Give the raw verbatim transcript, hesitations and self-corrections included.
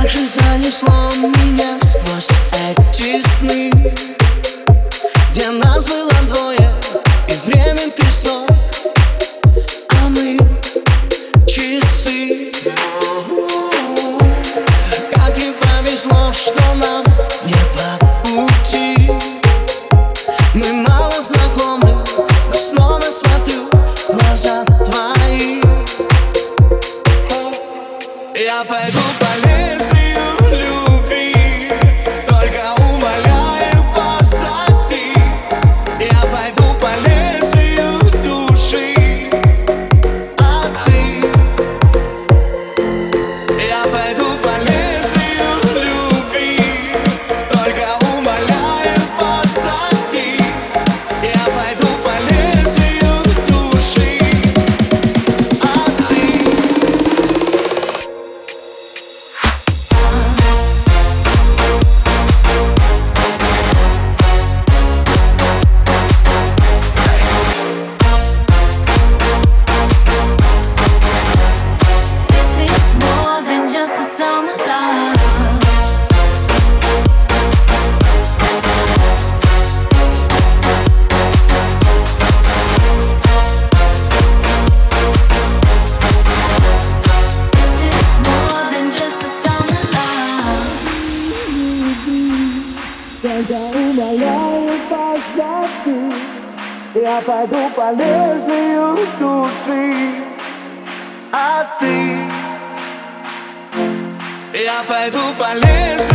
же занесло меня сквозь эти сны, где нас было двое и время песок, а мы часы. Как и повезло, что нам не по пути. Мы мало знакомы, но снова смотрю в глаза твои. Я пойду по лезвию любви, только умоляю, позови. Я пойду по лезвию души, а ты? Я пойду по лезвию любви, только умоляю, позови. Я пойду по лезвию души, а ты? Только умоляю, позови. Я пойду по лезвию души, а ты? Я пойду по лезвию